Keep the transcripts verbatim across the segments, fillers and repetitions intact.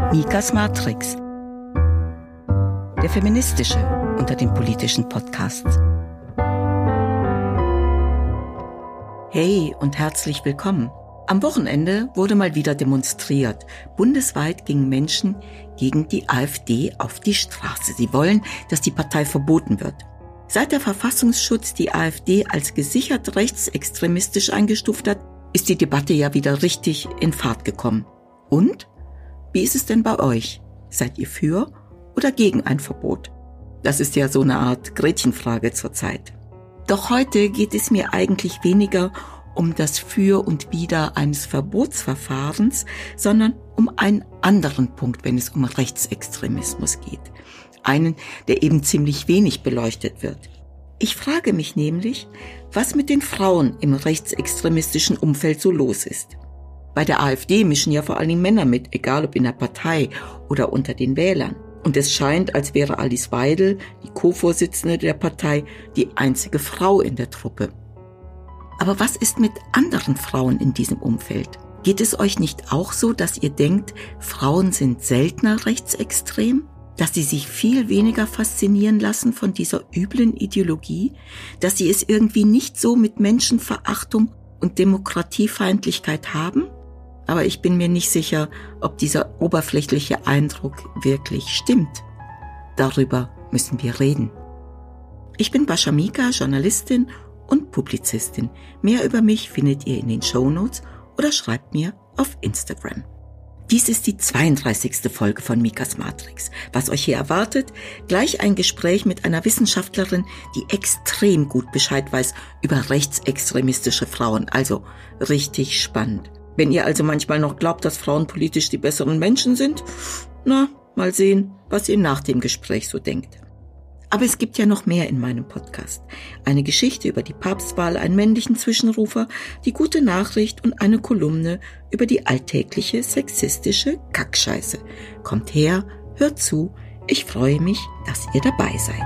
Mikas Matrix, der feministische unter den politischen Podcasts. Hey und herzlich willkommen. Am Wochenende wurde mal wieder demonstriert. Bundesweit gingen Menschen gegen die AfD auf die Straße. Sie wollen, dass die Partei verboten wird. Seit der Verfassungsschutz die AfD als gesichert rechtsextremistisch eingestuft hat, ist die Debatte ja wieder richtig in Fahrt gekommen. Und? Wie ist es denn bei euch? Seid ihr für oder gegen ein Verbot? Das ist ja so eine Art Gretchenfrage zurzeit. Doch heute geht es mir eigentlich weniger um das Für und Wider eines Verbotsverfahrens, sondern um einen anderen Punkt, wenn es um Rechtsextremismus geht. Einen, der eben ziemlich wenig beleuchtet wird. Ich frage mich nämlich, was mit den Frauen im rechtsextremistischen Umfeld so los ist. Bei der AfD mischen ja vor allem Männer mit, egal ob in der Partei oder unter den Wählern. Und es scheint, als wäre Alice Weidel, die Co-Vorsitzende der Partei, die einzige Frau in der Truppe. Aber was ist mit anderen Frauen in diesem Umfeld? Geht es euch nicht auch so, dass ihr denkt, Frauen sind seltener rechtsextrem? Dass sie sich viel weniger faszinieren lassen von dieser üblen Ideologie? Dass sie es irgendwie nicht so mit Menschenverachtung und Demokratiefeindlichkeit haben? Aber ich bin mir nicht sicher, ob dieser oberflächliche Eindruck wirklich stimmt. Darüber müssen wir reden. Ich bin Bascha Mika, Journalistin und Publizistin. Mehr über mich findet ihr in den Shownotes oder schreibt mir auf Instagram. Dies ist die zweiunddreißigste Folge von Mikas Matrix. Was euch hier erwartet? Gleich ein Gespräch mit einer Wissenschaftlerin, die extrem gut Bescheid weiß über rechtsextremistische Frauen. Also richtig spannend. Wenn ihr also manchmal noch glaubt, dass Frauen politisch die besseren Menschen sind, na, mal sehen, was ihr nach dem Gespräch so denkt. Aber es gibt ja noch mehr in meinem Podcast. Eine Geschichte über die Papstwahl, einen männlichen Zwischenrufer, die gute Nachricht und eine Kolumne über die alltägliche sexistische Kackscheiße. Kommt her, hört zu, ich freue mich, dass ihr dabei seid.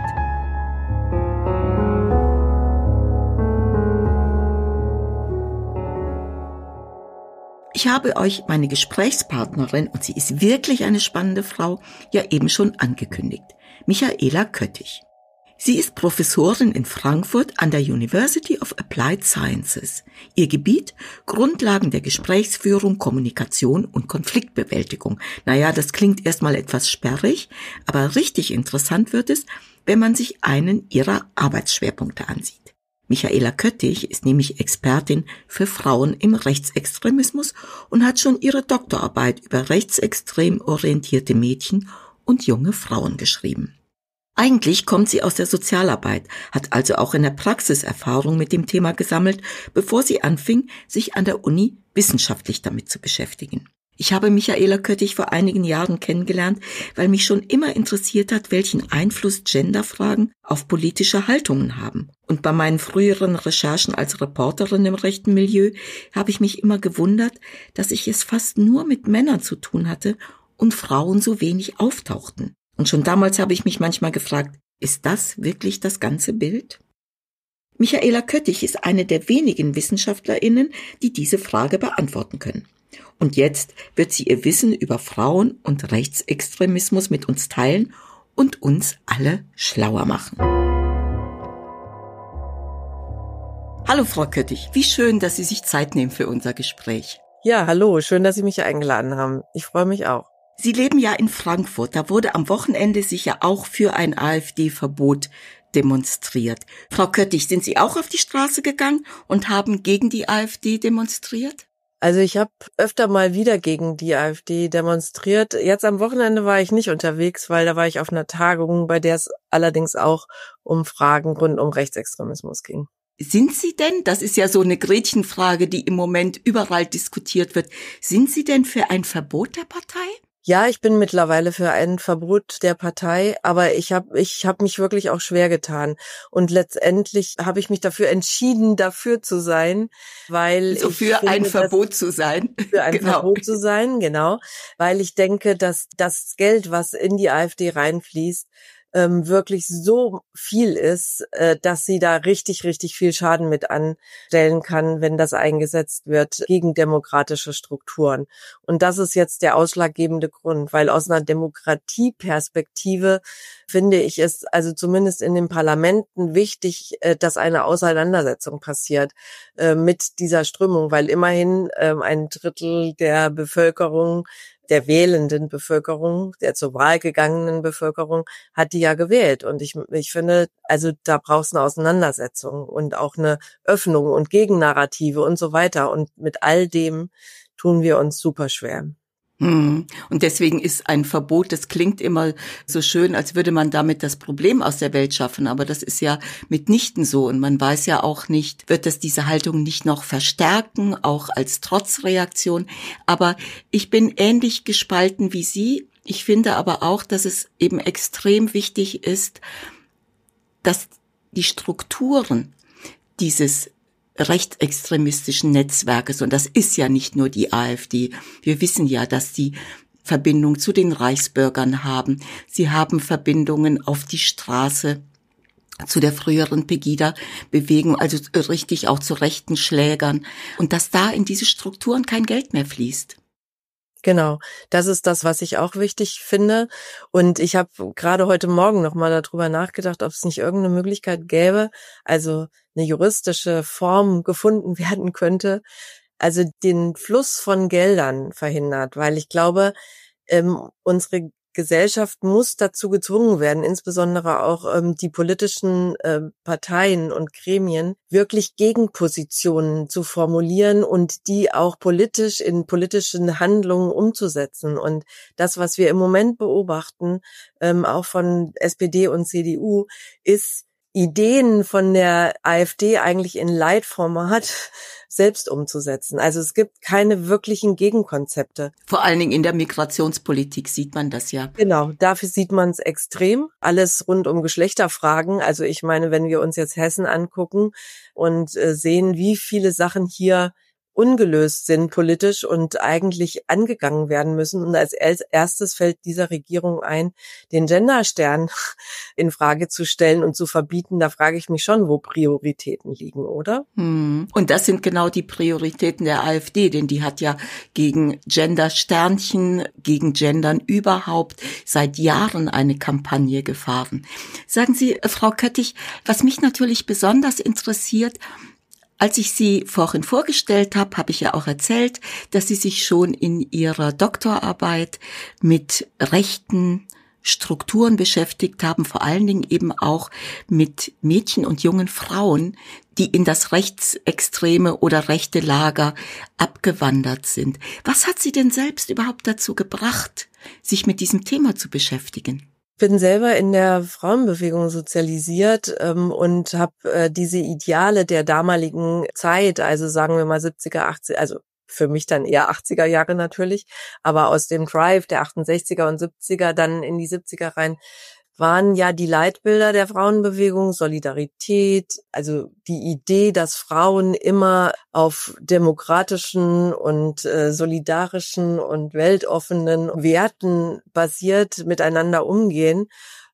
Ich habe euch meine Gesprächspartnerin, und sie ist wirklich eine spannende Frau, ja eben schon angekündigt. Michaela Köttich. Sie ist Professorin in Frankfurt an der University of Applied Sciences. Ihr Gebiet: Grundlagen der Gesprächsführung, Kommunikation und Konfliktbewältigung. Naja, das klingt erstmal etwas sperrig, aber richtig interessant wird es, wenn man sich einen ihrer Arbeitsschwerpunkte ansieht. Michaela Köttich ist nämlich Expertin für Frauen im Rechtsextremismus und hat schon ihre Doktorarbeit über rechtsextrem orientierte Mädchen und junge Frauen geschrieben. Eigentlich kommt sie aus der Sozialarbeit, hat also auch in der Praxis Erfahrung mit dem Thema gesammelt, bevor sie anfing, sich an der Uni wissenschaftlich damit zu beschäftigen. Ich habe Michaela Köttich vor einigen Jahren kennengelernt, weil mich schon immer interessiert hat, welchen Einfluss Genderfragen auf politische Haltungen haben. Und bei meinen früheren Recherchen als Reporterin im rechten Milieu habe ich mich immer gewundert, dass ich es fast nur mit Männern zu tun hatte und Frauen so wenig auftauchten. Und schon damals habe ich mich manchmal gefragt, ist das wirklich das ganze Bild? Michaela Köttich ist eine der wenigen WissenschaftlerInnen, die diese Frage beantworten können. Und jetzt wird sie ihr Wissen über Frauen und Rechtsextremismus mit uns teilen und uns alle schlauer machen. Hallo Frau Köttich, wie schön, dass Sie sich Zeit nehmen für unser Gespräch. Ja, hallo, schön, dass Sie mich eingeladen haben. Ich freue mich auch. Sie leben ja in Frankfurt, da wurde am Wochenende sicher auch für ein AfD-Verbot demonstriert. Frau Köttich, sind Sie auch auf die Straße gegangen und haben gegen die AfD demonstriert? Also ich habe öfter mal wieder gegen die AfD demonstriert. Jetzt am Wochenende war ich nicht unterwegs, weil da war ich auf einer Tagung, bei der es allerdings auch um Fragen rund um Rechtsextremismus ging. Sind Sie denn, das ist ja so eine Gretchenfrage, die im Moment überall diskutiert wird, sind Sie denn für ein Verbot der Partei? Ja, ich bin mittlerweile für ein Verbot der Partei, aber ich habe ich hab mich wirklich auch schwer getan. Und letztendlich habe ich mich dafür entschieden, dafür zu sein, weil so ich für finde, ein Verbot zu sein. Für ein genau. Verbot zu sein, genau. Weil ich denke, dass das Geld, was in die AfD reinfließt, ähm, wirklich so viel ist, äh, dass sie da richtig, richtig viel Schaden mit anstellen kann, wenn das eingesetzt wird gegen demokratische Strukturen. Und das ist jetzt der ausschlaggebende Grund, weil aus einer Demokratieperspektive finde ich es also zumindest in den Parlamenten wichtig, äh, dass eine Auseinandersetzung passiert äh, mit dieser Strömung, weil immerhin äh, ein Drittel der Bevölkerung, der wählenden Bevölkerung, der zur Wahl gegangenen Bevölkerung, hat die ja gewählt. Und ich, ich finde, also da braucht es eine Auseinandersetzung und auch eine Öffnung und Gegennarrative und so weiter. Und mit all dem tun wir uns super schwer. Und deswegen ist ein Verbot, das klingt immer so schön, als würde man damit das Problem aus der Welt schaffen. Aber das ist ja mitnichten so. Und man weiß ja auch nicht, wird das diese Haltung nicht noch verstärken, auch als Trotzreaktion. Aber ich bin ähnlich gespalten wie Sie. Ich finde aber auch, dass es eben extrem wichtig ist, dass die Strukturen dieses rechtsextremistischen Netzwerkes, und das ist ja nicht nur die AfD. Wir wissen ja, dass die Verbindung zu den Reichsbürgern haben. Sie haben Verbindungen auf die Straße zu der früheren Pegida-Bewegung, also richtig auch zu rechten Schlägern. Und dass da in diese Strukturen kein Geld mehr fließt. Genau, das ist das, was ich auch wichtig finde. Und ich habe gerade heute Morgen noch mal darüber nachgedacht, ob es nicht irgendeine Möglichkeit gäbe, also eine juristische Form gefunden werden könnte, also den Fluss von Geldern verhindert, weil ich glaube, ähm, unsere Gesellschaft muss dazu gezwungen werden, insbesondere auch ähm, die politischen äh, Parteien und Gremien, wirklich Gegenpositionen zu formulieren und die auch politisch in politischen Handlungen umzusetzen. Und das, was wir im Moment beobachten, ähm, auch von S P D und C D U, ist Ideen von der AfD eigentlich in Leitformat selbst umzusetzen. Also es gibt keine wirklichen Gegenkonzepte. Vor allen Dingen in der Migrationspolitik sieht man das ja. Genau, dafür sieht man es extrem. Alles rund um Geschlechterfragen. Also ich meine, wenn wir uns jetzt Hessen angucken und äh, sehen, wie viele Sachen hier ungelöst sind politisch und eigentlich angegangen werden müssen. Und als erstes fällt dieser Regierung ein, den Genderstern in Frage zu stellen und zu verbieten. Da frage ich mich schon, wo Prioritäten liegen, oder? Hm. Und das sind genau die Prioritäten der AfD, denn die hat ja gegen Gendersternchen, gegen Gendern überhaupt seit Jahren eine Kampagne gefahren. Sagen Sie, Frau Köttich, was mich natürlich besonders interessiert, als ich Sie vorhin vorgestellt habe, habe ich ja auch erzählt, dass Sie sich schon in Ihrer Doktorarbeit mit rechten Strukturen beschäftigt haben, vor allen Dingen eben auch mit Mädchen und jungen Frauen, die in das rechtsextreme oder rechte Lager abgewandert sind. Was hat Sie denn selbst überhaupt dazu gebracht, sich mit diesem Thema zu beschäftigen? Ich bin selber in der Frauenbewegung sozialisiert ähm, und habe äh, diese Ideale der damaligen Zeit, also sagen wir mal siebziger, achtziger, also für mich dann eher achtziger Jahre natürlich, aber aus dem Drive der achtundsechziger und siebziger dann in die siebziger rein, waren ja die Leitbilder der Frauenbewegung, Solidarität, also die Idee, dass Frauen immer auf demokratischen und äh, solidarischen und weltoffenen Werten basiert miteinander umgehen.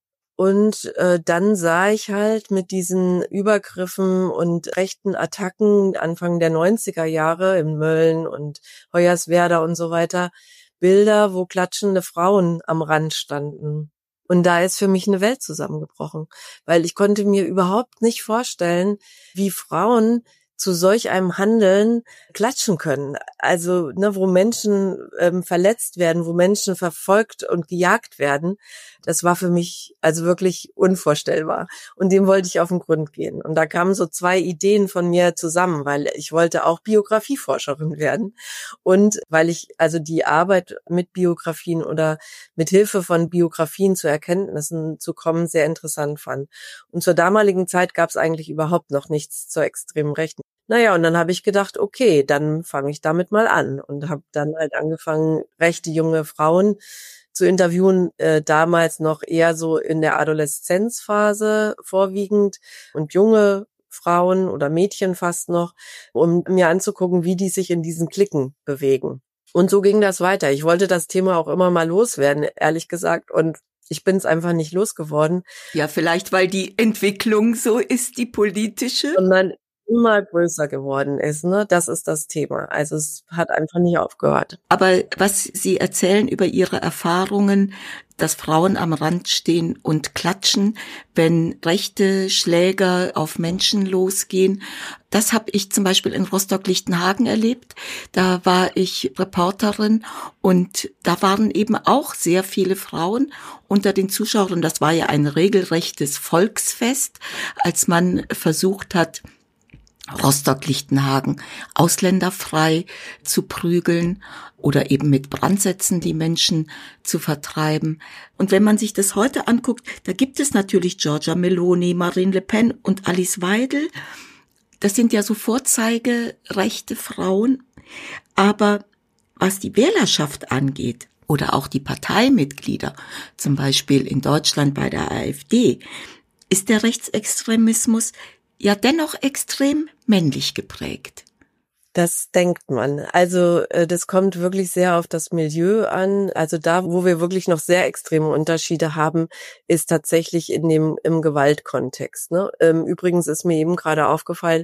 Und äh, dann sah ich halt mit diesen Übergriffen und rechten Attacken Anfang der neunziger Jahre in Mölln und Hoyerswerda und so weiter Bilder, wo klatschende Frauen am Rand standen. Und da ist für mich eine Welt zusammengebrochen, weil ich konnte mir überhaupt nicht vorstellen, wie Frauen zu solch einem Handeln klatschen können. Also, ne, wo Menschen ähm, verletzt werden, wo Menschen verfolgt und gejagt werden, das war für mich also wirklich unvorstellbar. Und dem wollte ich auf den Grund gehen. Und da kamen so zwei Ideen von mir zusammen, weil ich wollte auch Biografieforscherin werden und weil ich also die Arbeit mit Biografien oder mit Hilfe von Biografien zu Erkenntnissen zu kommen sehr interessant fand. Und zur damaligen Zeit gab es eigentlich überhaupt noch nichts zur extremen Rechten. Naja, und dann habe ich gedacht, okay, dann fange ich damit mal an und habe dann halt angefangen, rechte junge Frauen zu interviewen, äh, damals noch eher so in der Adoleszenzphase vorwiegend und junge Frauen oder Mädchen fast noch, um mir anzugucken, wie die sich in diesen Klicken bewegen. Und so ging das weiter. Ich wollte das Thema auch immer mal loswerden, ehrlich gesagt, und Ich bin es einfach nicht losgeworden. Ja, vielleicht, weil die Entwicklung so ist, die politische. Sondern immer größer geworden ist, ne? Das ist das Thema. Also es hat einfach nicht aufgehört. Aber was Sie erzählen über Ihre Erfahrungen, dass Frauen am Rand stehen und klatschen, wenn rechte Schläger auf Menschen losgehen, das habe ich zum Beispiel in Rostock-Lichtenhagen erlebt. Da war ich Reporterin und da waren eben auch sehr viele Frauen unter den Zuschauern. Das war ja ein regelrechtes Volksfest, als man versucht hat, Rostock-Lichtenhagen ausländerfrei zu prügeln oder eben mit Brandsätzen die Menschen zu vertreiben. Und wenn man sich das heute anguckt, da gibt es natürlich Giorgia Meloni, Marine Le Pen und Alice Weidel. Das sind ja so vorzeigerechte Frauen. Aber was die Wählerschaft angeht oder auch die Parteimitglieder, zum Beispiel in Deutschland bei der AfD, ist der Rechtsextremismus ja dennoch extrem männlich geprägt. Das denkt man. Also das kommt wirklich sehr auf das Milieu an. Also da, wo wir wirklich noch sehr extreme Unterschiede haben, ist tatsächlich in dem im Gewaltkontext. Ne? Übrigens ist mir eben gerade aufgefallen,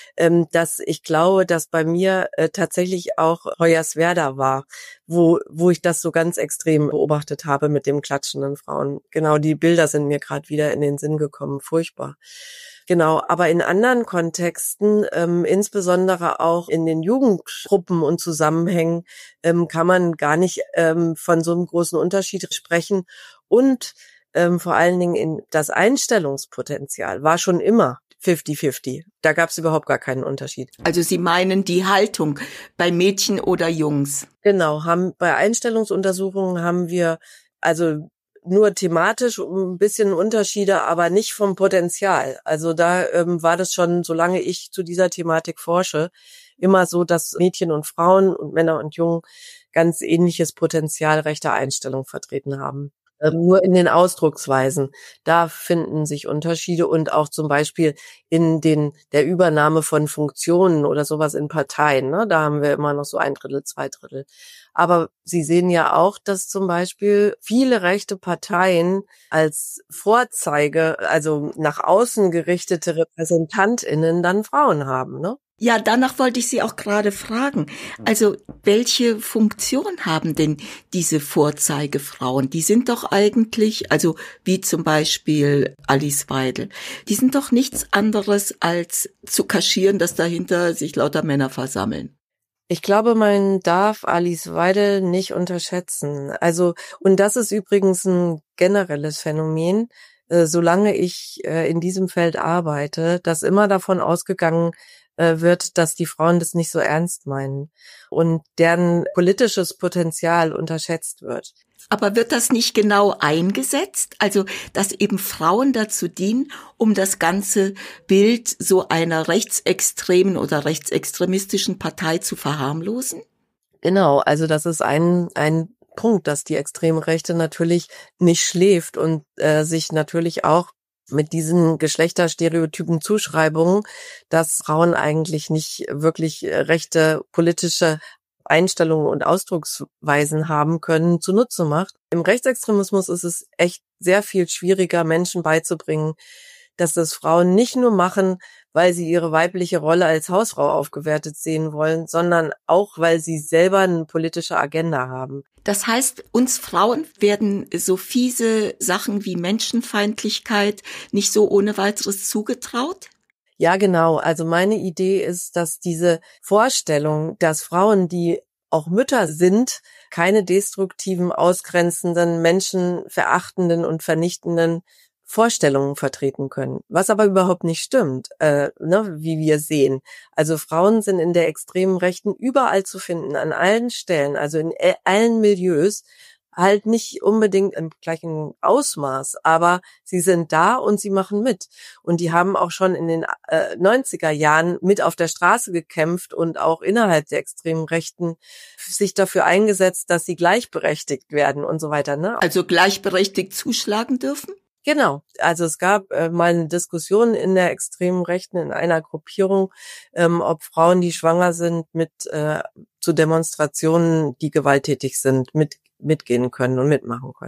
dass ich glaube, dass bei mir tatsächlich auch Hoyerswerda war, wo wo ich das so ganz extrem beobachtet habe mit dem klatschenden Frauen. Genau, die Bilder sind mir gerade wieder in den Sinn gekommen. Furchtbar. Genau, aber in anderen Kontexten, ähm, insbesondere auch in den Jugendgruppen und Zusammenhängen, ähm, kann man gar nicht ähm, von so einem großen Unterschied sprechen. Und ähm, vor allen Dingen in das Einstellungspotenzial war schon immer fifty fifty. Da gab es überhaupt gar keinen Unterschied. Also Sie meinen die Haltung bei Mädchen oder Jungs? Genau, haben bei Einstellungsuntersuchungen haben wir also nur thematisch ein bisschen Unterschiede, aber nicht vom Potenzial. Also da ähm, war das schon, solange ich zu dieser Thematik forsche, immer so, dass Mädchen und Frauen und Männer und Jungen ganz ähnliches Potenzial rechter Einstellung vertreten haben. Ähm, nur in den Ausdrucksweisen, da finden sich Unterschiede und auch zum Beispiel in den der Übernahme von Funktionen oder sowas in Parteien. Ne? Da haben wir immer noch so ein Drittel, zwei Drittel. Aber Sie sehen ja auch, dass zum Beispiel viele rechte Parteien als Vorzeige, also nach außen gerichtete RepräsentantInnen dann Frauen haben, ne? Ja, danach wollte ich Sie auch gerade fragen. Also, welche Funktion haben denn diese Vorzeigefrauen? Die sind doch eigentlich, also wie zum Beispiel Alice Weidel, die sind doch nichts anderes als zu kaschieren, dass dahinter sich lauter Männer versammeln. Ich glaube, man darf Alice Weidel nicht unterschätzen. Also, und das ist übrigens ein generelles Phänomen, äh, solange ich äh, in diesem Feld arbeite, dass immer davon ausgegangen äh, wird, dass die Frauen das nicht so ernst meinen und deren politisches Potenzial unterschätzt wird. Aber wird das nicht genau eingesetzt? Also, dass eben Frauen dazu dienen, um das ganze Bild so einer rechtsextremen oder rechtsextremistischen Partei zu verharmlosen? Genau, also das ist ein ein Punkt, dass die extreme Rechte natürlich nicht schläft und äh, sich natürlich auch mit diesen Geschlechterstereotypen Zuschreibungen, dass Frauen eigentlich nicht wirklich rechte politische Einstellungen und Ausdrucksweisen haben können, zunutze macht. Im Rechtsextremismus ist es echt sehr viel schwieriger, Menschen beizubringen, dass das Frauen nicht nur machen, weil sie ihre weibliche Rolle als Hausfrau aufgewertet sehen wollen, sondern auch, weil sie selber eine politische Agenda haben. Das heißt, uns Frauen werden so fiese Sachen wie Menschenfeindlichkeit nicht so ohne weiteres zugetraut? Ja, genau. Also meine Idee ist, dass diese Vorstellung, dass Frauen, die auch Mütter sind, keine destruktiven, ausgrenzenden, menschenverachtenden und vernichtenden Vorstellungen vertreten können, was aber überhaupt nicht stimmt, äh, ne, wie wir sehen. Also Frauen sind in der extremen Rechten überall zu finden, an allen Stellen, also in allen Milieus, halt nicht unbedingt im gleichen Ausmaß, aber sie sind da und sie machen mit. Und die haben auch schon in den äh, neunziger Jahren mit auf der Straße gekämpft und auch innerhalb der extremen Rechten sich dafür eingesetzt, dass sie gleichberechtigt werden und so weiter. Ne? Also gleichberechtigt zuschlagen dürfen? Genau, also es gab äh, mal eine Diskussion in der extremen Rechten in einer Gruppierung, ähm, ob Frauen, die schwanger sind, mit äh, zu Demonstrationen, die gewalttätig sind, mit mitgehen können und mitmachen können.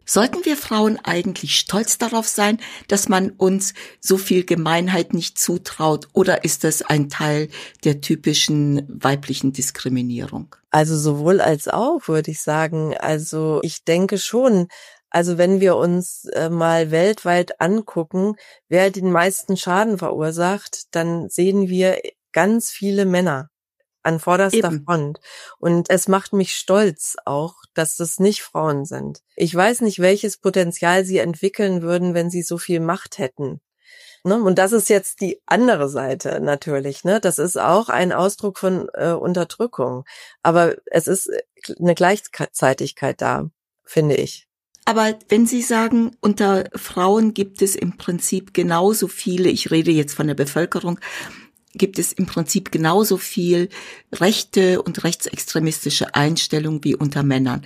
Sollten wir Frauen eigentlich stolz darauf sein, dass man uns so viel Gemeinheit nicht zutraut, oder ist das ein Teil der typischen weiblichen Diskriminierung? Also sowohl als auch, würde ich sagen. Also ich denke schon, also wenn wir uns äh, mal weltweit angucken, wer den meisten Schaden verursacht, dann sehen wir ganz viele Männer an vorderster Eben. Front. Und es macht mich stolz auch, dass das nicht Frauen sind. Ich weiß nicht, welches Potenzial sie entwickeln würden, wenn sie so viel Macht hätten. Ne? Und das ist jetzt die andere Seite natürlich. Ne? Das ist auch ein Ausdruck von äh, Unterdrückung. Aber es ist eine Gleichzeitigkeit da, finde ich. Aber wenn Sie sagen, unter Frauen gibt es im Prinzip genauso viele, ich rede jetzt von der Bevölkerung, gibt es im Prinzip genauso viel rechte und rechtsextremistische Einstellung wie unter Männern.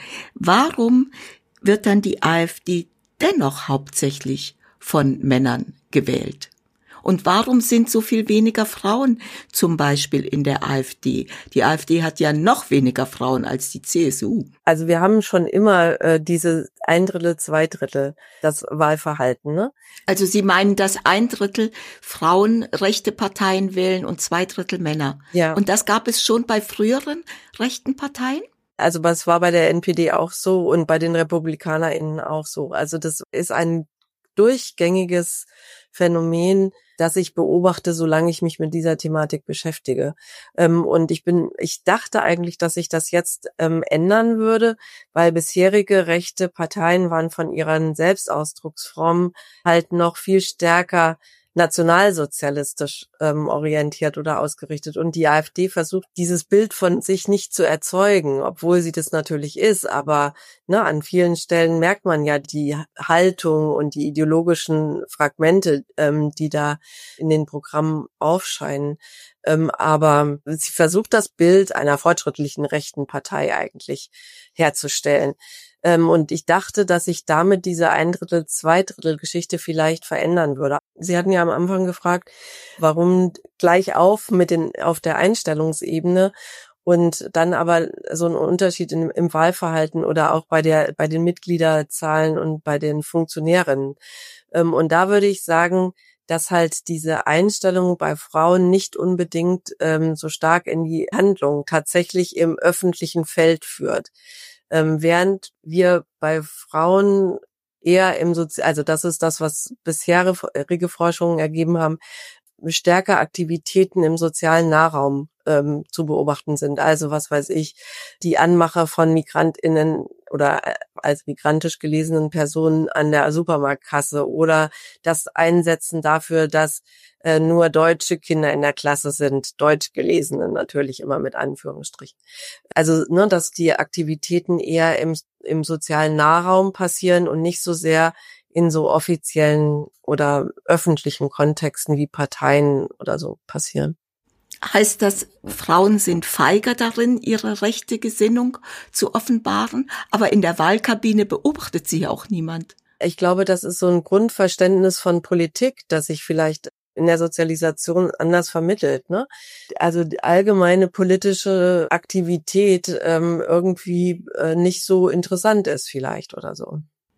Warum wird dann die AfD dennoch hauptsächlich von Männern gewählt? Und warum sind so viel weniger Frauen zum Beispiel in der AfD? Die AfD hat ja noch weniger Frauen als die C S U. Also wir haben schon immer äh, diese ein Drittel, zwei Drittel, das Wahlverhalten, ne? Also Sie meinen, dass ein Drittel Frauen rechte Parteien wählen und zwei Drittel Männer. Ja. Und das gab es schon bei früheren rechten Parteien? Also das war bei der N P D auch so und bei den RepublikanerInnen auch so. Also das ist ein durchgängiges Phänomen, das ich beobachte, solange ich mich mit dieser Thematik beschäftige. Ähm, und ich bin, ich dachte eigentlich, dass sich das jetzt ähm, ändern würde, weil bisherige rechte Parteien waren von ihren Selbstausdrucksformen halt noch viel stärker nationalsozialistisch ähm, orientiert oder ausgerichtet. Und die AfD versucht, dieses Bild von sich nicht zu erzeugen, obwohl sie das natürlich ist. Aber ne, an vielen Stellen merkt man ja die Haltung und die ideologischen Fragmente, ähm, die da in den Programmen aufscheinen. Ähm, aber sie versucht, das Bild einer fortschrittlichen rechten Partei eigentlich herzustellen. Ähm, und ich dachte, dass sich damit diese ein Drittel, zwei Drittel Geschichte vielleicht verändern würde. Sie hatten ja am Anfang gefragt, warum gleich auf mit den, auf der Einstellungsebene und dann aber so ein Unterschied im, im Wahlverhalten oder auch bei der, bei den Mitgliederzahlen und bei den Funktionärinnen. Ähm, und da würde ich sagen, dass halt diese Einstellung bei Frauen nicht unbedingt ähm, so stark in die Handlung tatsächlich im öffentlichen Feld führt. Ähm, während wir bei Frauen eher im Sozi- also das ist das, was bisherige Forschungen ergeben haben, stärker Aktivitäten im sozialen Nahraum ähm, zu beobachten sind. Also was weiß ich, die Anmacher von MigrantInnen oder äh, als migrantisch gelesenen Personen an der Supermarktkasse oder das Einsetzen dafür, dass äh, nur deutsche Kinder in der Klasse sind, deutsch gelesene natürlich immer mit Anführungsstrichen. Also ne, dass die Aktivitäten eher im, im sozialen Nahraum passieren und nicht so sehr in so offiziellen oder öffentlichen Kontexten wie Parteien oder so passieren. Heißt das, Frauen sind feiger darin, ihre rechte Gesinnung zu offenbaren, aber in der Wahlkabine beobachtet sie ja auch niemand? Ich glaube, das ist so ein Grundverständnis von Politik, das sich vielleicht in der Sozialisation anders vermittelt, ne? Also die allgemeine politische Aktivität ähm, irgendwie äh, nicht so interessant ist vielleicht oder so.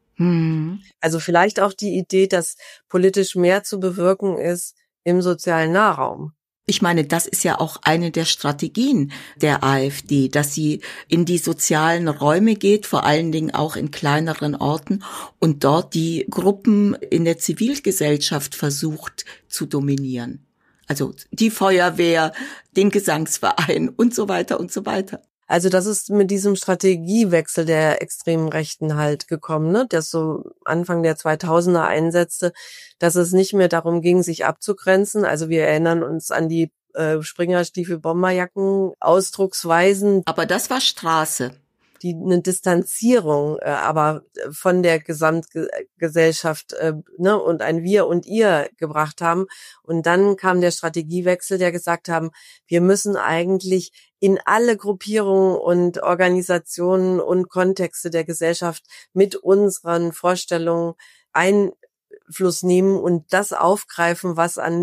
Hm. Also vielleicht auch die Idee, dass politisch mehr zu bewirken ist im sozialen Nahraum. Ich meine, das ist ja auch eine der Strategien der AfD, dass sie in die sozialen Räume geht, vor allen Dingen auch in kleineren Orten und dort die Gruppen in der Zivilgesellschaft versucht zu dominieren. Also die Feuerwehr, den Gesangsverein und so weiter und so weiter. Also das ist mit diesem Strategiewechsel der extremen Rechten halt gekommen, ne, das so Anfang der zweitausender einsetzte, dass es nicht mehr darum ging, sich abzugrenzen. Also wir erinnern uns an die äh, Springerstiefel, Bomberjacken, Ausdrucksweisen. Aber das war Straße. Die eine Distanzierung, äh, aber von der Gesamtgesellschaft äh, ne, und ein Wir und Ihr gebracht haben. Und dann kam der Strategiewechsel, der gesagt haben, wir müssen eigentlich in alle Gruppierungen und Organisationen und Kontexte der Gesellschaft mit unseren Vorstellungen Einfluss nehmen und das aufgreifen, was an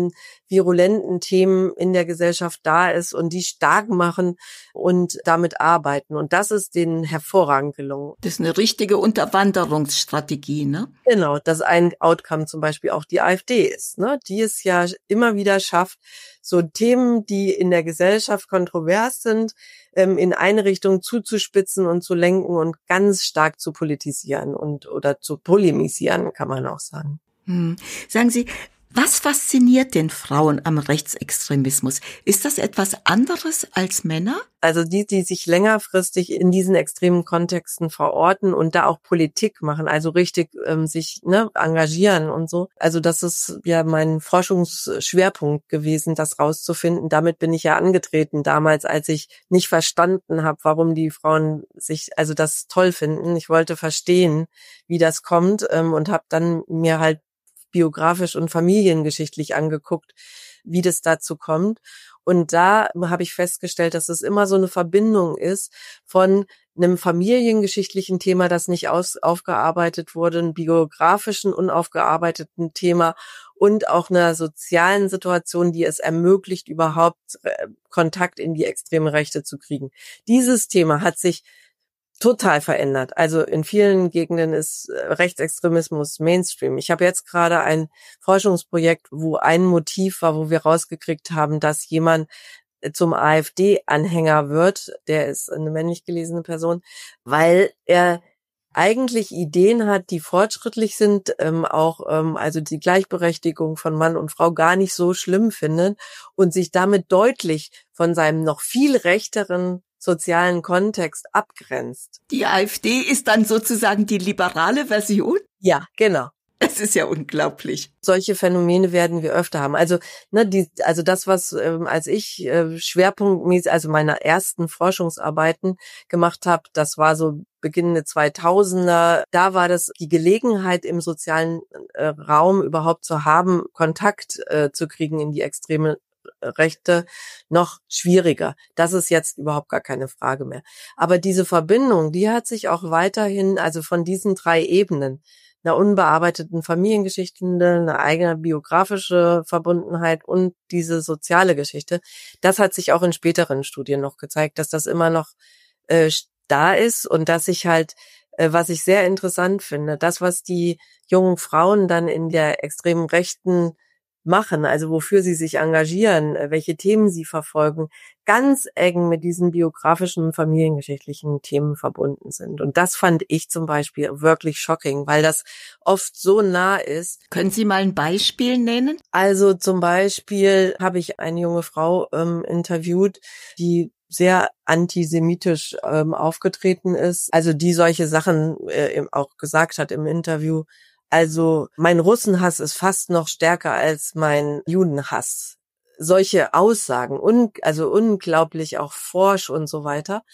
virulenten Themen in der Gesellschaft da ist und die stark machen und damit arbeiten. Und das ist denen hervorragend gelungen. Das ist eine richtige Unterwanderungsstrategie, ne? Genau, dass ein Outcome zum Beispiel auch die AfD ist, ne? Die es ja immer wieder schafft, so Themen, die in der Gesellschaft kontrovers sind, in eine Richtung zuzuspitzen und zu lenken und ganz stark zu politisieren und oder zu polemisieren, kann man auch sagen. Hm. Sagen Sie, was fasziniert denn Frauen am Rechtsextremismus? Ist das etwas anderes als Männer? Also die, die sich längerfristig in diesen extremen Kontexten verorten und da auch Politik machen, also richtig ähm, sich ne, engagieren und so. Also das ist ja mein Forschungsschwerpunkt gewesen, das rauszufinden. Damit bin ich ja angetreten damals, als ich nicht verstanden habe, warum die Frauen sich also das toll finden. Ich wollte verstehen, wie das kommt ähm, und habe dann mir halt biografisch und familiengeschichtlich angeguckt, wie das dazu kommt. Und da habe ich festgestellt, dass es immer so eine Verbindung ist von einem familiengeschichtlichen Thema, das nicht aus, aufgearbeitet wurde, einem biografischen, unaufgearbeiteten Thema und auch einer sozialen Situation, die es ermöglicht, überhaupt Kontakt in die extreme Rechte zu kriegen. Dieses Thema hat sich total verändert. Also in vielen Gegenden ist Rechtsextremismus Mainstream. Ich habe jetzt gerade ein Forschungsprojekt, wo ein Motiv war, wo wir rausgekriegt haben, dass jemand zum AfD-Anhänger wird, der ist eine männlich gelesene Person, weil er eigentlich Ideen hat, die fortschrittlich sind, ähm, auch ähm, also die Gleichberechtigung von Mann und Frau gar nicht so schlimm findet und sich damit deutlich von seinem noch viel rechteren sozialen Kontext abgrenzt. Die AfD ist dann sozusagen die liberale Version? Ja, genau. Es ist ja unglaublich. Solche Phänomene werden wir öfter haben. Also, ne, die, also das, was ähm, als ich äh, schwerpunktmäßig, also meine ersten Forschungsarbeiten gemacht habe, das war so beginnende zweitausender. Da war das die Gelegenheit im sozialen äh, Raum überhaupt zu haben, Kontakt äh, zu kriegen in die extreme Rechte noch schwieriger. Das ist jetzt überhaupt gar keine Frage mehr. Aber diese Verbindung, die hat sich auch weiterhin, also von diesen drei Ebenen, einer unbearbeiteten Familiengeschichte, eine eigene biografische Verbundenheit und diese soziale Geschichte, das hat sich auch in späteren Studien noch gezeigt, dass das immer noch äh, da ist und dass ich halt, äh, was ich sehr interessant finde, das, was die jungen Frauen dann in der extremen Rechten machen, also wofür sie sich engagieren, welche Themen sie verfolgen, ganz eng mit diesen biografischen und familiengeschichtlichen Themen verbunden sind. Und das fand ich zum Beispiel wirklich shocking, weil das oft so nah ist. Können Sie mal ein Beispiel nennen? Also zum Beispiel habe ich eine junge Frau ähm, interviewt, die sehr antisemitisch ähm, aufgetreten ist, also die solche Sachen äh, auch gesagt hat im Interview. Also mein Russenhass ist fast noch stärker als mein Judenhass. Solche Aussagen, un, also unglaublich auch forsch und so weiter.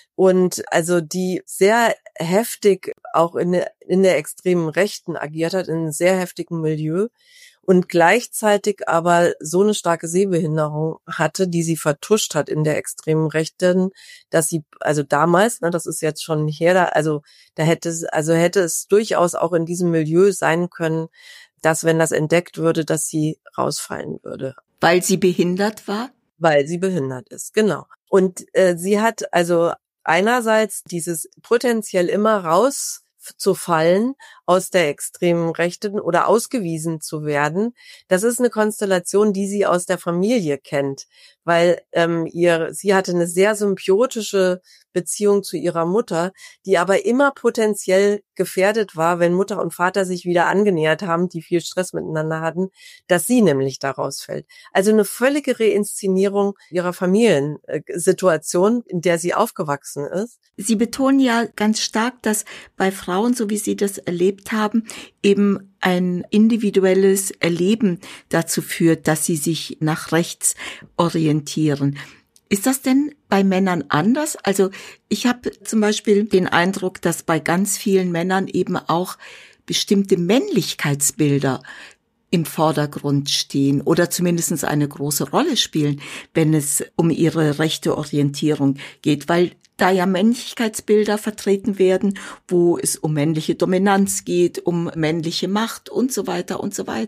Und also die sehr heftig auch in der, in der extremen Rechten agiert hat, in einem sehr heftigen Milieu. Und gleichzeitig aber so eine starke Sehbehinderung hatte, die sie vertuscht hat in der extremen Rechten, dass sie, also damals, ne, das ist jetzt schon her, da, also da hätte es, also hätte es durchaus auch in diesem Milieu sein können, dass wenn das entdeckt würde, dass sie rausfallen würde. Weil sie behindert war? Weil sie behindert ist, genau. Und äh, sie hat also einerseits dieses potenziell immer raus zu fallen aus der extremen Rechten oder ausgewiesen zu werden. Das ist eine Konstellation, die sie aus der Familie kennt, weil ähm, ihr sie hatte eine sehr symbiotische Beziehung zu ihrer Mutter, die aber immer potenziell gefährdet war, wenn Mutter und Vater sich wieder angenähert haben, die viel Stress miteinander hatten, dass sie nämlich daraus fällt. Also eine völlige Reinszenierung ihrer Familiensituation, in der sie aufgewachsen ist. Sie betonen ja ganz stark, dass bei Frauen, so wie Sie das erlebt haben, eben ein individuelles Erleben dazu führt, dass sie sich nach rechts orientieren. Ist das denn bei Männern anders? Also ich habe zum Beispiel den Eindruck, dass bei ganz vielen Männern eben auch bestimmte Männlichkeitsbilder im Vordergrund stehen oder zumindest eine große Rolle spielen, wenn es um ihre rechte Orientierung geht, weil da ja Männlichkeitsbilder vertreten werden, wo es um männliche Dominanz geht, um männliche Macht und so weiter und so weiter.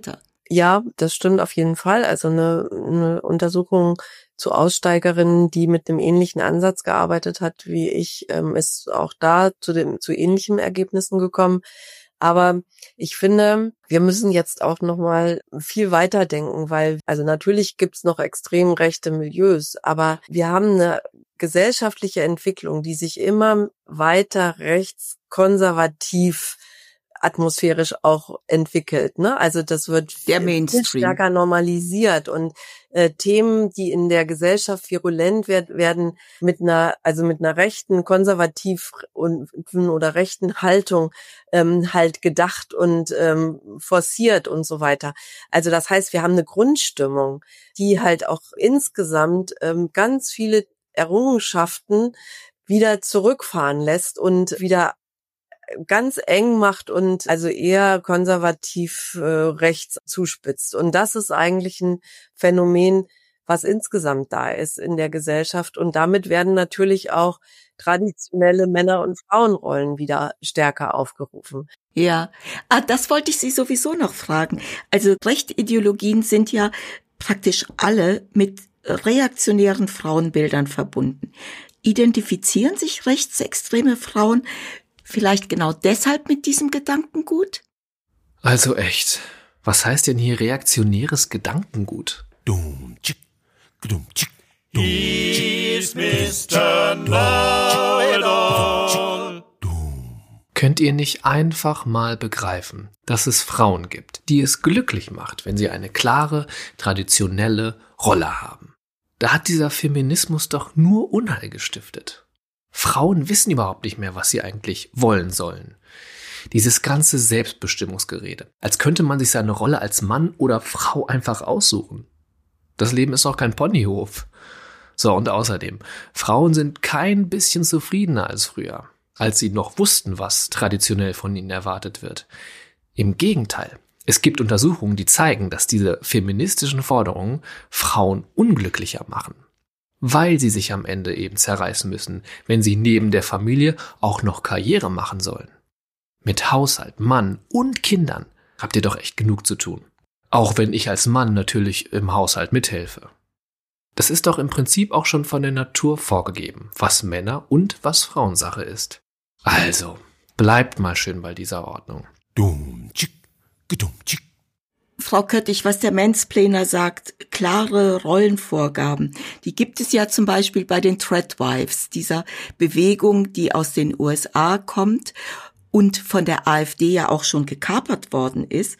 Ja, das stimmt auf jeden Fall. Also eine, eine Untersuchung zu Aussteigerinnen, die mit einem ähnlichen Ansatz gearbeitet hat wie ich, ähm, ist auch da zu dem zu ähnlichen Ergebnissen gekommen. Aber ich finde, wir müssen jetzt auch noch mal viel weiter denken, weil also natürlich gibt's noch extrem rechte Milieus, aber wir haben eine gesellschaftliche Entwicklung, die sich immer weiter rechtskonservativ atmosphärisch auch entwickelt, ne? Also das wird Der viel Mainstream. stärker normalisiert und äh, Themen, die in der Gesellschaft virulent werd, werden, mit einer, also mit einer rechten, konservativ und oder rechten Haltung ähm, halt gedacht und ähm, forciert und so weiter. Also das heißt, wir haben eine Grundstimmung, die halt auch insgesamt ähm, ganz viele Errungenschaften wieder zurückfahren lässt und wieder ganz eng macht und also eher konservativ äh, rechts zuspitzt. Und das ist eigentlich ein Phänomen, was insgesamt da ist in der Gesellschaft. Und damit werden natürlich auch traditionelle Männer- und Frauenrollen wieder stärker aufgerufen. Ja, ah, das wollte ich Sie sowieso noch fragen. Also Rechtideologien sind ja praktisch alle mit reaktionären Frauenbildern verbunden. Identifizieren sich rechtsextreme Frauen vielleicht genau deshalb mit diesem Gedankengut? Also echt, was heißt denn hier reaktionäres Gedankengut? He's Mister Know-it-all. Könnt ihr nicht einfach mal begreifen, dass es Frauen gibt, die es glücklich macht, wenn sie eine klare, traditionelle Rolle haben? Da hat dieser Feminismus doch nur Unheil gestiftet. Frauen wissen überhaupt nicht mehr, was sie eigentlich wollen sollen. Dieses ganze Selbstbestimmungsgerede, als könnte man sich seine Rolle als Mann oder Frau einfach aussuchen. Das Leben ist auch kein Ponyhof. So, und außerdem, Frauen sind kein bisschen zufriedener als früher, als sie noch wussten, was traditionell von ihnen erwartet wird. Im Gegenteil, es gibt Untersuchungen, die zeigen, dass diese feministischen Forderungen Frauen unglücklicher machen, weil sie sich am Ende eben zerreißen müssen, wenn sie neben der Familie auch noch Karriere machen sollen. Mit Haushalt, Mann und Kindern habt ihr doch echt genug zu tun. Auch wenn ich als Mann natürlich im Haushalt mithelfe. Das ist doch im Prinzip auch schon von der Natur vorgegeben, was Männer- und was Frauensache ist. Also, bleibt mal schön bei dieser Ordnung. Frau Köttich, was der Mansplainer sagt, klare Rollenvorgaben, die gibt es ja zum Beispiel bei den Treadwives, dieser Bewegung, die aus den U S A kommt und von der AfD ja auch schon gekapert worden ist,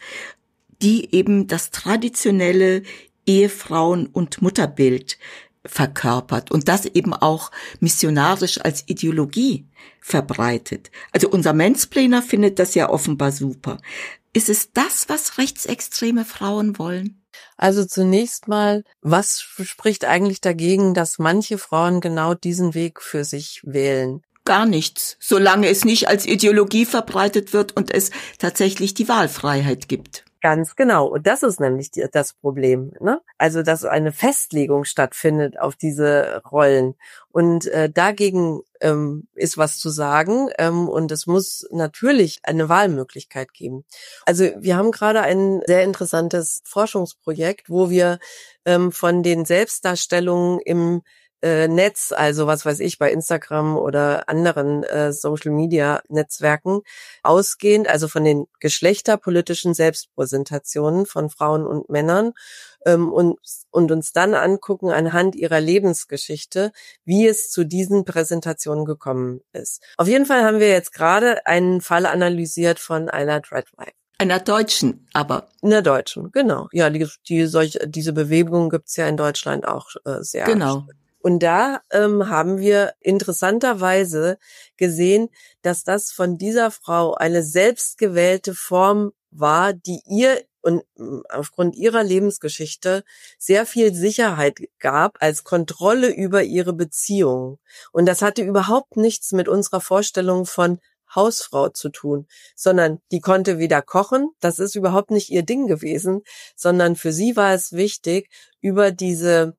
die eben das traditionelle Ehefrauen- und Mutterbild verkörpert und das eben auch missionarisch als Ideologie verbreitet. Also unser Mansplainer findet das ja offenbar super. Ist es das, was rechtsextreme Frauen wollen? Also zunächst mal, was spricht eigentlich dagegen, dass manche Frauen genau diesen Weg für sich wählen? Gar nichts, solange es nicht als Ideologie verbreitet wird und es tatsächlich die Wahlfreiheit gibt. Ganz genau. Und das ist nämlich die, das Problem, ne? Also, dass eine Festlegung stattfindet auf diese Rollen. Und äh, dagegen ähm, ist was zu sagen. Ähm, und es muss natürlich eine Wahlmöglichkeit geben. Also, wir haben gerade ein sehr interessantes Forschungsprojekt, wo wir ähm, von den Selbstdarstellungen im äh, Netz, also was weiß ich, bei Instagram oder anderen äh, Social-Media-Netzwerken ausgehend, also von den geschlechterpolitischen Selbstpräsentationen von Frauen und Männern ähm, und, und uns dann angucken anhand ihrer Lebensgeschichte, wie es zu diesen Präsentationen gekommen ist. Auf jeden Fall haben wir jetzt gerade einen Fall analysiert von einer Treadwife. Einer Deutschen, aber. Einer Deutschen, genau. Ja, die, die solche, diese Bewegung gibt's ja in Deutschland auch äh, sehr. Genau. Und da ähm, haben wir interessanterweise gesehen, dass das von dieser Frau eine selbstgewählte Form war, die ihr und aufgrund ihrer Lebensgeschichte sehr viel Sicherheit gab als Kontrolle über ihre Beziehung. Und das hatte überhaupt nichts mit unserer Vorstellung von Hausfrau zu tun, sondern die konnte wieder kochen. Das ist überhaupt nicht ihr Ding gewesen, sondern für sie war es wichtig, über diese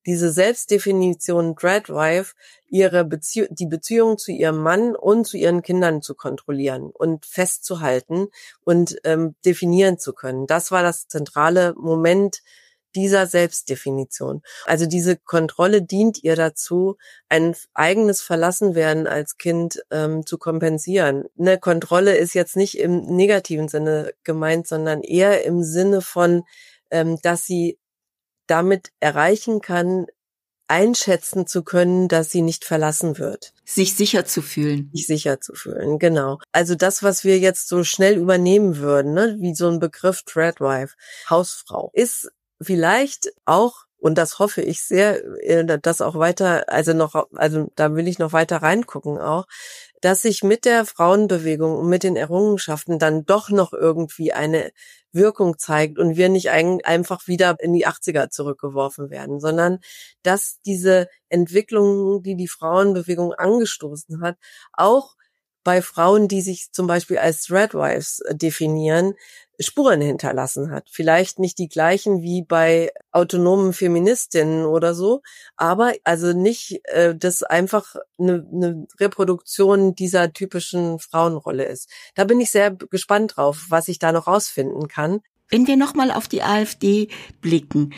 diese Selbstdefinition Dreadwife, ihre Beziehung, die Beziehung zu ihrem Mann und zu ihren Kindern zu kontrollieren und festzuhalten und ähm, definieren zu können. Das war das zentrale Moment dieser Selbstdefinition. Also diese Kontrolle dient ihr dazu, ein eigenes Verlassenwerden als Kind ähm, zu kompensieren. Eine Kontrolle ist jetzt nicht im negativen Sinne gemeint, sondern eher im Sinne von, ähm, dass sie damit erreichen kann, einschätzen zu können, dass sie nicht verlassen wird. Sich sicher zu fühlen. Sich sicher zu fühlen, genau. Also das, was wir jetzt so schnell übernehmen würden, ne, wie so ein Begriff Dreadwife, Hausfrau, ist vielleicht auch, und das hoffe ich sehr, dass auch weiter, also noch, also da will ich noch weiter reingucken auch, dass sich mit der Frauenbewegung und mit den Errungenschaften dann doch noch irgendwie eine Wirkung zeigt und wir nicht ein, einfach wieder in die achtziger zurückgeworfen werden, sondern dass diese Entwicklung, die die Frauenbewegung angestoßen hat, auch bei Frauen, die sich zum Beispiel als Dreadwives definieren, Spuren hinterlassen hat. Vielleicht nicht die gleichen wie bei autonomen Feministinnen oder so, aber also nicht, äh, das einfach eine, eine Reproduktion dieser typischen Frauenrolle ist. Da bin ich sehr gespannt drauf, was ich da noch rausfinden kann. Wenn wir nochmal auf die AfD blicken,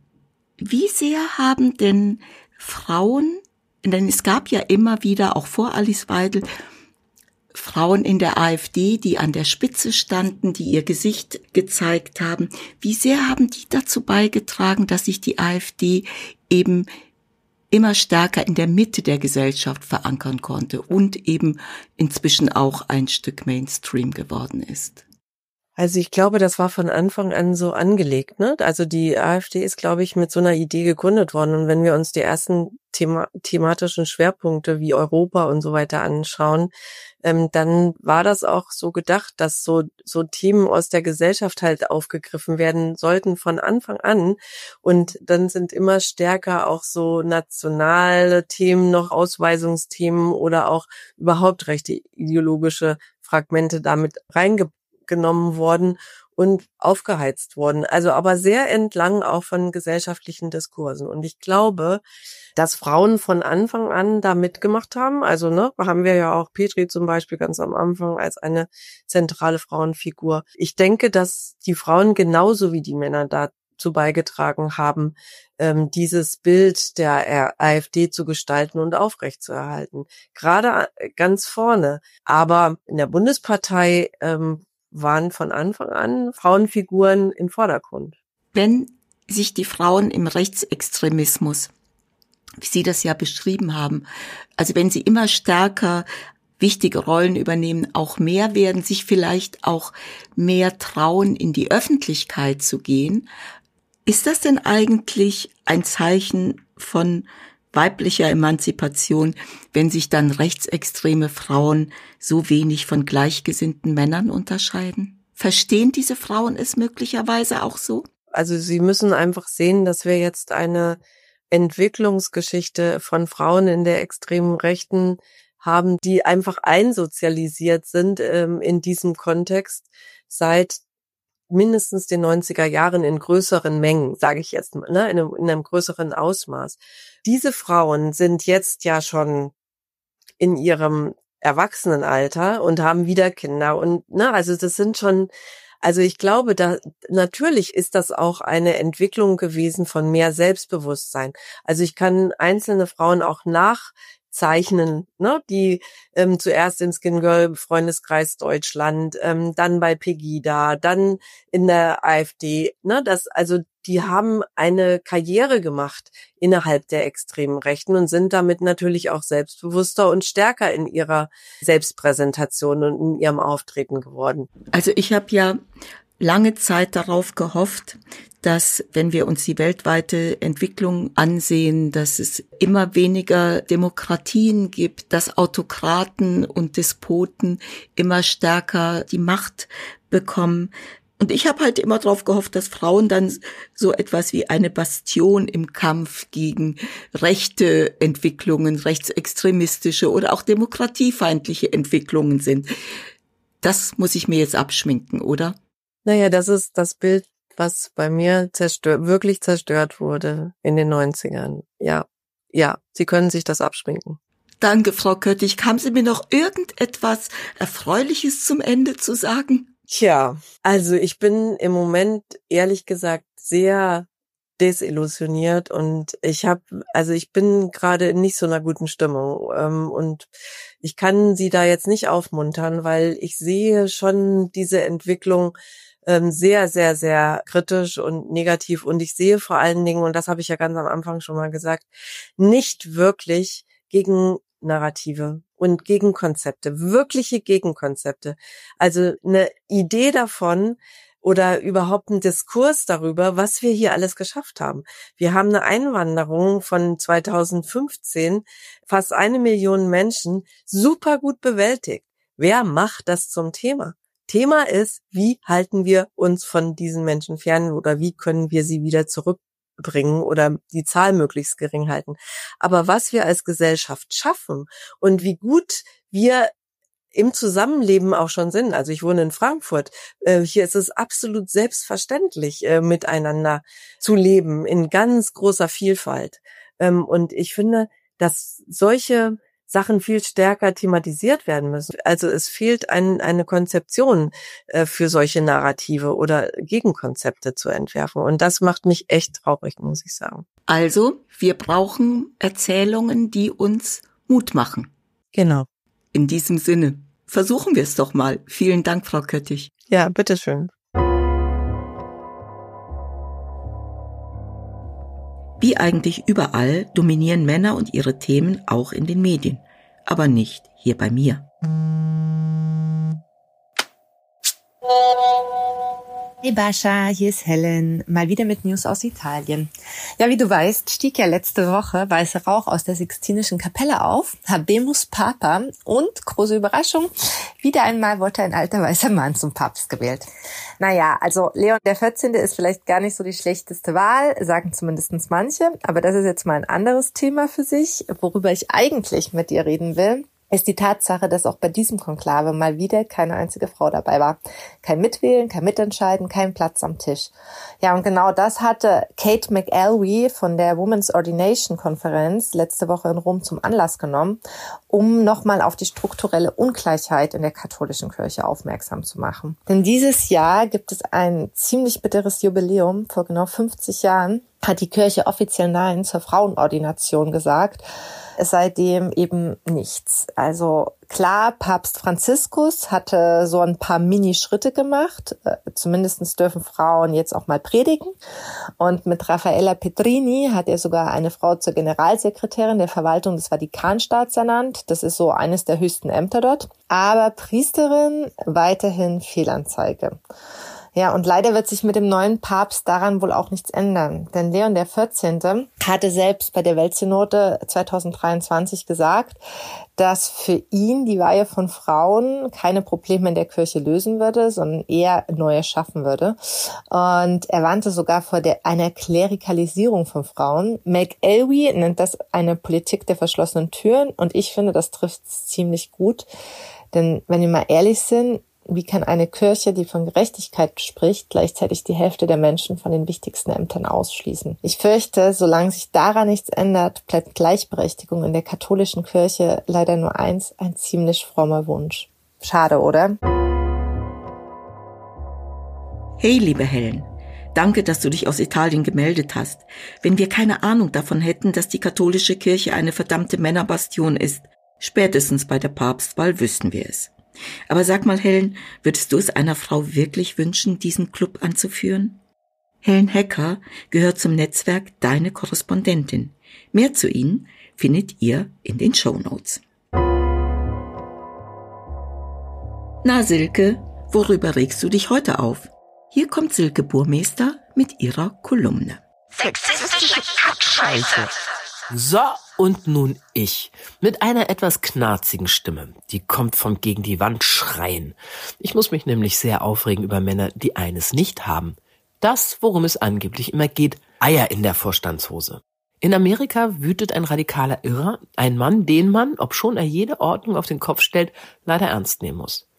wie sehr haben denn Frauen, denn es gab ja immer wieder, auch vor Alice Weidel, Frauen in der AfD, die an der Spitze standen, die ihr Gesicht gezeigt haben. Wie sehr haben die dazu beigetragen, dass sich die AfD eben immer stärker in der Mitte der Gesellschaft verankern konnte und eben inzwischen auch ein Stück Mainstream geworden ist? Also ich glaube, das war von Anfang an so angelegt, ne? Also die AfD ist, glaube ich, mit so einer Idee gegründet worden. Und wenn wir uns die ersten Thema- thematischen Schwerpunkte wie Europa und so weiter anschauen, ähm, dann war das auch so gedacht, dass so so Themen aus der Gesellschaft halt aufgegriffen werden sollten von Anfang an. Und dann sind immer stärker auch so nationale Themen noch, Ausweisungsthemen oder auch überhaupt rechte ideologische Fragmente damit reingebracht genommen worden und aufgeheizt worden. Also aber sehr entlang auch von gesellschaftlichen Diskursen. Und ich glaube, dass Frauen von Anfang an da mitgemacht haben. Also ne, haben wir ja auch Petri zum Beispiel ganz am Anfang als eine zentrale Frauenfigur. Ich denke, dass die Frauen genauso wie die Männer dazu beigetragen haben, ähm, dieses Bild der AfD zu gestalten und aufrechtzuerhalten. Gerade ganz vorne. Aber in der Bundespartei ähm, waren von Anfang an Frauenfiguren im Vordergrund. Wenn sich die Frauen im Rechtsextremismus, wie Sie das ja beschrieben haben, also wenn sie immer stärker wichtige Rollen übernehmen, auch mehr werden, sich vielleicht auch mehr trauen, in die Öffentlichkeit zu gehen, ist das denn eigentlich ein Zeichen von weiblicher Emanzipation, wenn sich dann rechtsextreme Frauen so wenig von gleichgesinnten Männern unterscheiden? Verstehen diese Frauen es möglicherweise auch so? Also sie müssen einfach sehen, dass wir jetzt eine Entwicklungsgeschichte von Frauen in der extremen Rechten haben, die einfach einsozialisiert sind ähm, in diesem Kontext seit mindestens den neunziger Jahren in größeren Mengen, sage ich jetzt mal, ne, in einem, in einem größeren Ausmaß. Diese Frauen sind jetzt ja schon in ihrem Erwachsenenalter und haben wieder Kinder und ne, also das sind schon, also ich glaube, da natürlich ist das auch eine Entwicklung gewesen von mehr Selbstbewusstsein. Also ich kann einzelne Frauen auch nach zeichnen, ne, die ähm, zuerst im Skin Girl Freundeskreis Deutschland, ähm, dann bei Pegida, dann in der AfD, ne, das also die haben eine Karriere gemacht innerhalb der extremen Rechten und sind damit natürlich auch selbstbewusster und stärker in ihrer Selbstpräsentation und in ihrem Auftreten geworden. Also ich habe ja lange Zeit darauf gehofft, dass, wenn wir uns die weltweite Entwicklung ansehen, dass es immer weniger Demokratien gibt, dass Autokraten und Despoten immer stärker die Macht bekommen. Und ich habe halt immer darauf gehofft, dass Frauen dann so etwas wie eine Bastion im Kampf gegen rechte Entwicklungen, rechtsextremistische oder auch demokratiefeindliche Entwicklungen sind. Das muss ich mir jetzt abschminken, oder? Naja, das ist das Bild, was bei mir zerstört, wirklich zerstört wurde in den neunzigern. Ja, ja, Sie können sich das abschminken. Danke, Frau Köttich. Haben Sie mir noch irgendetwas Erfreuliches zum Ende zu sagen? Tja, also ich bin im Moment ehrlich gesagt sehr desillusioniert und ich habe, also ich bin gerade in nicht so einer guten Stimmung ähm, und ich kann Sie da jetzt nicht aufmuntern, weil ich sehe schon diese Entwicklung ähm, sehr, sehr, sehr kritisch und negativ und ich sehe vor allen Dingen, und das habe ich ja ganz am Anfang schon mal gesagt, nicht wirklich gegen Narrative und Gegenkonzepte, wirkliche Gegenkonzepte. Also eine Idee davon oder überhaupt ein Diskurs darüber, was wir hier alles geschafft haben. Wir haben eine Einwanderung von zweitausendfünfzehn, fast eine Million Menschen, super gut bewältigt. Wer macht das zum Thema? Thema ist, wie halten wir uns von diesen Menschen fern oder wie können wir sie wieder zurückbringen oder die Zahl möglichst gering halten. Aber was wir als Gesellschaft schaffen und wie gut wir im Zusammenleben auch schon sind. Also ich wohne in Frankfurt. Äh, hier ist es absolut selbstverständlich, äh, miteinander zu leben in ganz großer Vielfalt. Ähm, und ich finde, dass solche Sachen viel stärker thematisiert werden müssen. Also es fehlt ein, eine Konzeption äh, für solche Narrative oder Gegenkonzepte zu entwerfen. Und das macht mich echt traurig, muss ich sagen. Also, wir brauchen Erzählungen, die uns Mut machen. Genau. In diesem Sinne, versuchen wir es doch mal. Vielen Dank, Frau Köttich. Ja, bitteschön. Wie eigentlich überall dominieren Männer und ihre Themen auch in den Medien, aber nicht hier bei mir. Hey Bascha, hier ist Helen, mal wieder mit News aus Italien. Ja, wie du weißt, stieg ja letzte Woche weißer Rauch aus der Sixtinischen Kapelle auf, Habemus Papa und, große Überraschung, wieder einmal wurde ein alter weißer Mann zum Papst gewählt. Naja, also Leon der vierzehnte ist vielleicht gar nicht so die schlechteste Wahl, sagen zumindest manche, aber das ist jetzt mal ein anderes Thema für sich. Worüber ich eigentlich mit dir reden will, ist die Tatsache, dass auch bei diesem Konklave mal wieder keine einzige Frau dabei war. Kein Mitwählen, kein Mitentscheiden, kein Platz am Tisch. Ja, und genau das hatte Kate McElwee von der Women's Ordination Konferenz letzte Woche in Rom zum Anlass genommen, um nochmal auf die strukturelle Ungleichheit in der katholischen Kirche aufmerksam zu machen. Denn dieses Jahr gibt es ein ziemlich bitteres Jubiläum. Vor genau fünfzig Jahren hat die Kirche offiziell Nein zur Frauenordination gesagt. Seitdem eben nichts. Also klar, Papst Franziskus hatte so ein paar Mini-Schritte gemacht. Zumindest dürfen Frauen jetzt auch mal predigen. Und mit Raffaella Petrini hat er sogar eine Frau zur Generalsekretärin der Verwaltung des Vatikanstaats ernannt. Das ist so eines der höchsten Ämter dort. Aber Priesterin weiterhin Fehlanzeige. Ja, und leider wird sich mit dem neuen Papst daran wohl auch nichts ändern. Denn Leon der vierzehnte hatte selbst bei der Weltsynode zweitausenddreiundzwanzig gesagt, dass für ihn die Weihe von Frauen keine Probleme in der Kirche lösen würde, sondern eher neue schaffen würde. Und er warnte sogar vor der, einer Klerikalisierung von Frauen. McElwee nennt das eine Politik der verschlossenen Türen und ich finde, das trifft es ziemlich gut. Denn wenn wir mal ehrlich sind, wie kann eine Kirche, die von Gerechtigkeit spricht, gleichzeitig die Hälfte der Menschen von den wichtigsten Ämtern ausschließen? Ich fürchte, solange sich daran nichts ändert, bleibt Gleichberechtigung in der katholischen Kirche leider nur eins, ein ziemlich frommer Wunsch. Schade, oder? Hey, liebe Helen. Danke, dass du dich aus Italien gemeldet hast. Wenn wir keine Ahnung davon hätten, dass die katholische Kirche eine verdammte Männerbastion ist, spätestens bei der Papstwahl wüssten wir es. Aber sag mal, Helen, würdest du es einer Frau wirklich wünschen, diesen Club anzuführen? Helen Hecker gehört zum Netzwerk Deine Korrespondentin. Mehr zu ihnen findet ihr in den Shownotes. Na Silke, worüber regst du dich heute auf? Hier kommt Silke Burmester mit ihrer Kolumne. Sexistische Kackscheiße. So, und nun ich. Mit einer etwas knarzigen Stimme. Die kommt vom gegen die Wand schreien. Ich muss mich nämlich sehr aufregen über Männer, die eines nicht haben. Das, worum es angeblich immer geht, Eier in der Vorstandshose. In Amerika wütet ein radikaler Irrer, ein Mann, den man, obschon er jede Ordnung auf den Kopf stellt, leider ernst nehmen muss.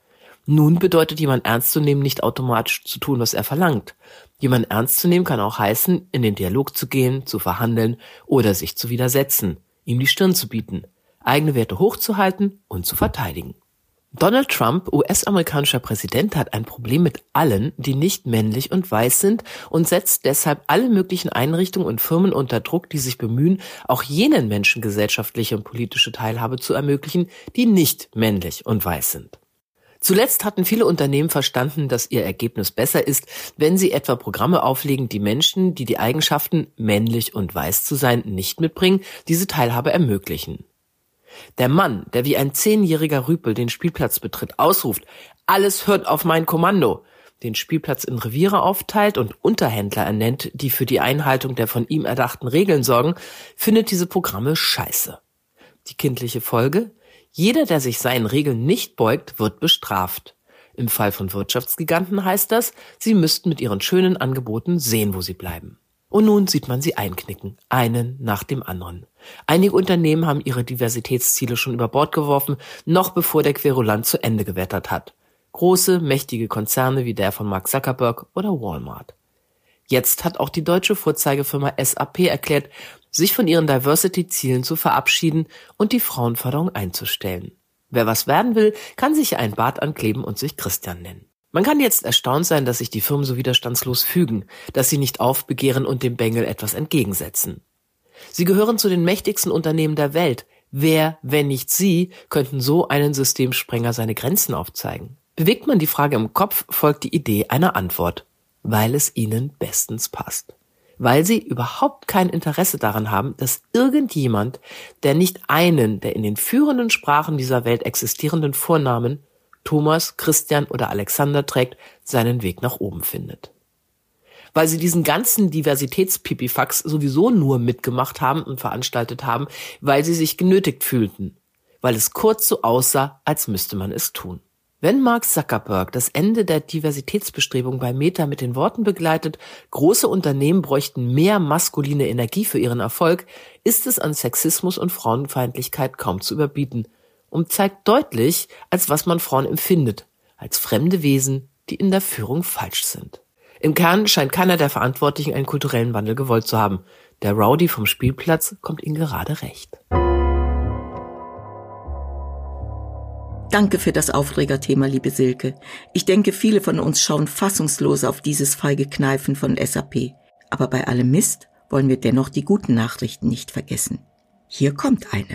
Nun bedeutet jemand ernst zu nehmen nicht automatisch zu tun, was er verlangt. Jemand ernst zu nehmen kann auch heißen, in den Dialog zu gehen, zu verhandeln oder sich zu widersetzen, ihm die Stirn zu bieten, eigene Werte hochzuhalten und zu verteidigen. Donald Trump, U S-amerikanischer Präsident, hat ein Problem mit allen, die nicht männlich und weiß sind und setzt deshalb alle möglichen Einrichtungen und Firmen unter Druck, die sich bemühen, auch jenen Menschen gesellschaftliche und politische Teilhabe zu ermöglichen, die nicht männlich und weiß sind. Zuletzt hatten viele Unternehmen verstanden, dass ihr Ergebnis besser ist, wenn sie etwa Programme auflegen, die Menschen, die die Eigenschaften, männlich und weiß zu sein, nicht mitbringen, diese Teilhabe ermöglichen. Der Mann, der wie ein zehnjähriger Rüpel den Spielplatz betritt, ausruft, alles hört auf mein Kommando, den Spielplatz in Reviere aufteilt und Unterhändler ernennt, die für die Einhaltung der von ihm erdachten Regeln sorgen, findet diese Programme scheiße. Die kindliche Folge? Jeder, der sich seinen Regeln nicht beugt, wird bestraft. Im Fall von Wirtschaftsgiganten heißt das, sie müssten mit ihren schönen Angeboten sehen, wo sie bleiben. Und nun sieht man sie einknicken, einen nach dem anderen. Einige Unternehmen haben ihre Diversitätsziele schon über Bord geworfen, noch bevor der Querulant zu Ende gewettert hat. Große, mächtige Konzerne wie der von Mark Zuckerberg oder Walmart. Jetzt hat auch die deutsche Vorzeigefirma S A P erklärt, sich von ihren Diversity-Zielen zu verabschieden und die Frauenförderung einzustellen. Wer was werden will, kann sich ein Bart ankleben und sich Christian nennen. Man kann jetzt erstaunt sein, dass sich die Firmen so widerstandslos fügen, dass sie nicht aufbegehren und dem Bengel etwas entgegensetzen. Sie gehören zu den mächtigsten Unternehmen der Welt. Wer, wenn nicht sie, könnten so einen Systemsprenger seine Grenzen aufzeigen? Bewegt man die Frage im Kopf, folgt die Idee einer Antwort. Weil es ihnen bestens passt. Weil sie überhaupt kein Interesse daran haben, dass irgendjemand, der nicht einen der in den führenden Sprachen dieser Welt existierenden Vornamen Thomas, Christian oder Alexander trägt, seinen Weg nach oben findet. Weil sie diesen ganzen Diversitätspipifax sowieso nur mitgemacht haben und veranstaltet haben, weil sie sich genötigt fühlten, weil es kurz so aussah, als müsste man es tun. Wenn Mark Zuckerberg das Ende der Diversitätsbestrebung bei Meta mit den Worten begleitet, große Unternehmen bräuchten mehr maskuline Energie für ihren Erfolg, ist es an Sexismus und Frauenfeindlichkeit kaum zu überbieten und zeigt deutlich, als was man Frauen empfindet, als fremde Wesen, die in der Führung falsch sind. Im Kern scheint keiner der Verantwortlichen einen kulturellen Wandel gewollt zu haben. Der Rowdy vom Spielplatz kommt ihnen gerade recht. Danke für das Aufregerthema, liebe Silke. Ich denke, viele von uns schauen fassungslos auf dieses feige Kneifen von S A P. Aber bei allem Mist wollen wir dennoch die guten Nachrichten nicht vergessen. Hier kommt eine.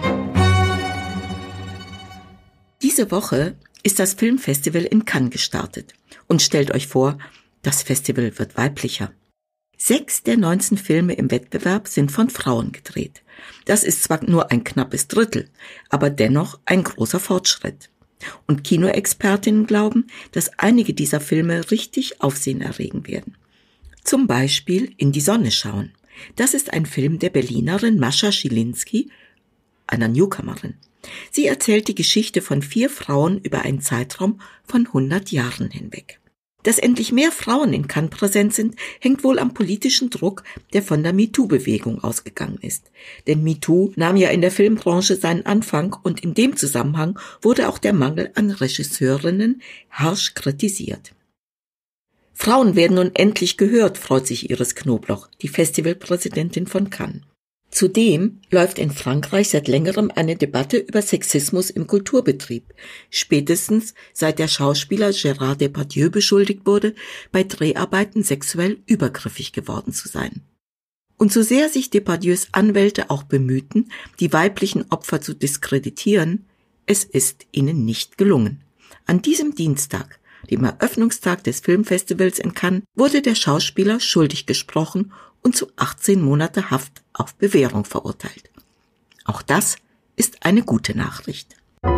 Diese Woche ist das Filmfestival in Cannes gestartet. Und stellt euch vor, das Festival wird weiblicher. Sechs der neunzehn Filme im Wettbewerb sind von Frauen gedreht. Das ist zwar nur ein knappes Drittel, aber dennoch ein großer Fortschritt. Und Kinoexpertinnen glauben, dass einige dieser Filme richtig Aufsehen erregen werden. Zum Beispiel In die Sonne schauen. Das ist ein Film der Berlinerin Mascha Schilinski, einer Newcomerin. Sie erzählt die Geschichte von vier Frauen über einen Zeitraum von hundert Jahren hinweg. Dass endlich mehr Frauen in Cannes präsent sind, hängt wohl am politischen Druck, der von der MeToo-Bewegung ausgegangen ist. Denn MeToo nahm ja in der Filmbranche seinen Anfang und in dem Zusammenhang wurde auch der Mangel an Regisseurinnen harsch kritisiert. Frauen werden nun endlich gehört, freut sich Iris Knobloch, die Festivalpräsidentin von Cannes. Zudem läuft in Frankreich seit längerem eine Debatte über Sexismus im Kulturbetrieb, spätestens seit der Schauspieler Gérard Depardieu beschuldigt wurde, bei Dreharbeiten sexuell übergriffig geworden zu sein. Und so sehr sich Depardieus Anwälte auch bemühten, die weiblichen Opfer zu diskreditieren, es ist ihnen nicht gelungen. An diesem Dienstag, dem Eröffnungstag des Filmfestivals in Cannes, wurde der Schauspieler schuldig gesprochen und zu achtzehn Monate Haft auf Bewährung verurteilt. Auch das ist eine gute Nachricht.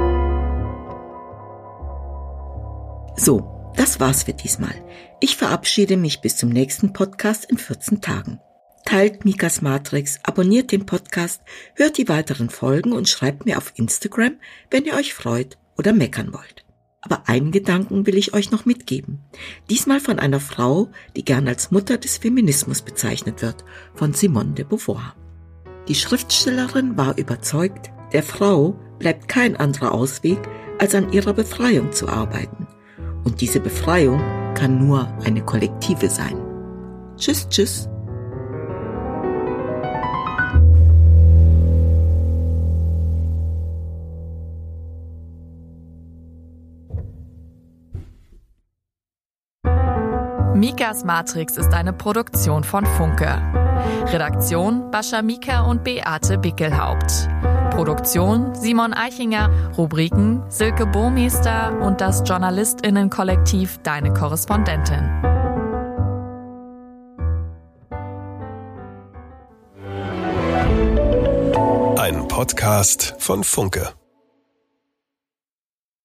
So, das war's für diesmal. Ich verabschiede mich bis zum nächsten Podcast in vierzehn Tagen. Teilt Mikas Matrix, abonniert den Podcast, hört die weiteren Folgen und schreibt mir auf Instagram, wenn ihr euch freut oder meckern wollt. Aber einen Gedanken will ich euch noch mitgeben. Diesmal von einer Frau, die gern als Mutter des Feminismus bezeichnet wird, von Simone de Beauvoir. Die Schriftstellerin war überzeugt, der Frau bleibt kein anderer Ausweg, als an ihrer Befreiung zu arbeiten. Und diese Befreiung kann nur eine kollektive sein. Tschüss, tschüss. Mikas Matrix ist eine Produktion von Funke. Redaktion Bascha Mika und Beate Bickelhaupt. Produktion Simon Eichinger. Rubriken Silke Burmester und das JournalistInnen-Kollektiv Deine Korrespondentin. Ein Podcast von Funke.